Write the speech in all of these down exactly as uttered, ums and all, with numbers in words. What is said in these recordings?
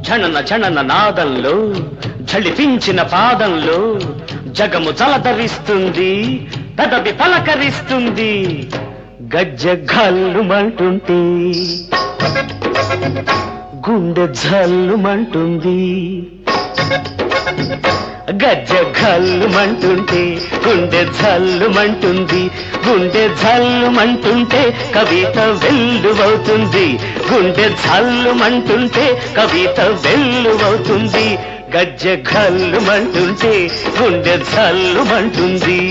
ఝణన ఝణన నాదంలో ఝళిపించిన పాదంలో జగము జలధరిస్తుంది, పెదవి పలకరిస్తుంది. గజ్జ గల్లుమంటుంటే గుండె జల్లుమంటుంది. గజ్జ గల్లుమంటుంటే గుండె జల్లుమంటుంది. గుండె జల్లుమంటుంటే కవిత వెల్లువవుతుంది. గుండె జల్లుమంటుంటే కవిత వెల్లువవుతుంది. గజ్జ గల్లుమంటుంటే గుండె జల్లుమంటుంది.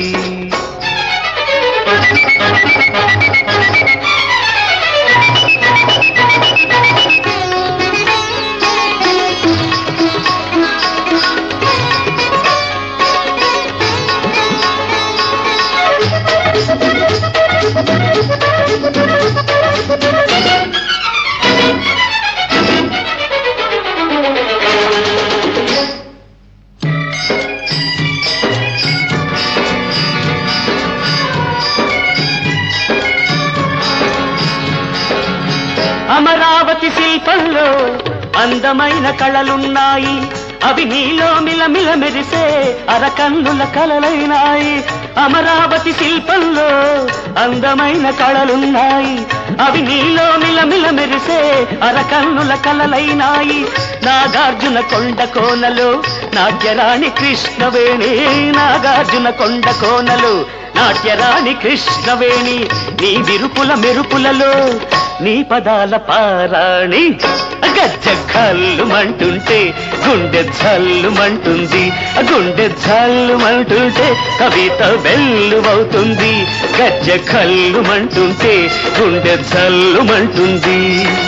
అమరావతి శిల్పంలో అందమైన కళలున్నాయి. అవి నీలో మిలమిల మెరిసే అరకన్నుల కళలైనాయి. అమరావతి శిల్పంలో అందమైన కళలున్నాయి. అవి నీలో మిలమిల మెరిసే అరకన్నుల కళలైనాయి. నాగార్జున కొండ కోనలు నాట్యరాణి కృష్ణవేణి. నాగార్జున కొండ కోనలు నాట్యరాణి కృష్ణవేణి. నీ విరుపుల మెరుపులలో నీ పదాల పారాణి. గజ్జ గల్లుమంటుంటే గుండె జల్లుమంటుంది. గుండె జల్లుమంటుంటే కవిత వెల్లువవుతుంది. గజ్జ గల్లుమంటుంటే గుండె జల్లుమంటుంది.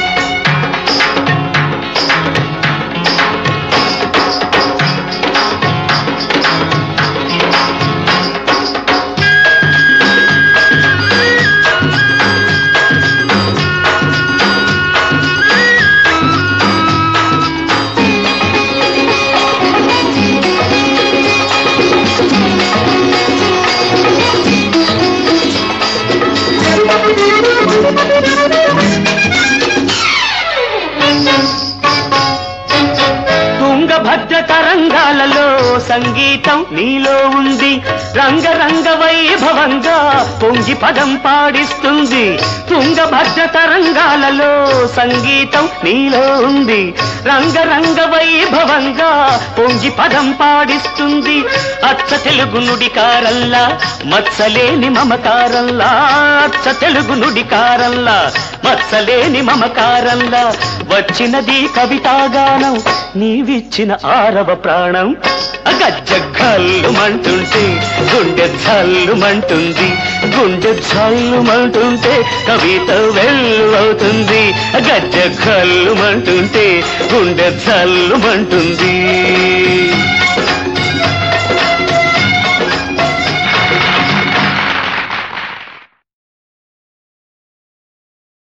తుంగభద్ర తరంగాలలో సంగీతం నీలో ఉంది. రంగరంగ వైభవంగా పొంగి పదం పాడిస్తుంది. తుంగభద్ర తరంగాలలో సంగీతం నీలో ఉంది. రంగరంగ వైభవంగా పొంగి పదం పాడిస్తుంది. అచ్చ తెలుగు నుడికారల్లా మత్సలేని మమకారంలా. అచ్చ తెలుగు నుడికారల్లా మత్సలేని మమకారంలా వచ్చినది కవితాగానం నీవిచ్చిన ఆరవ ప్రాణం. గజ్జ గల్లుమంటుంటే గుండె జల్లుమంటుంది. గుండె జల్లుమంటుంటే కవిత వెల్లువవుతుంది. గజ్జ గల్లుమంటుంటే గుండె జల్లుమంటుంది.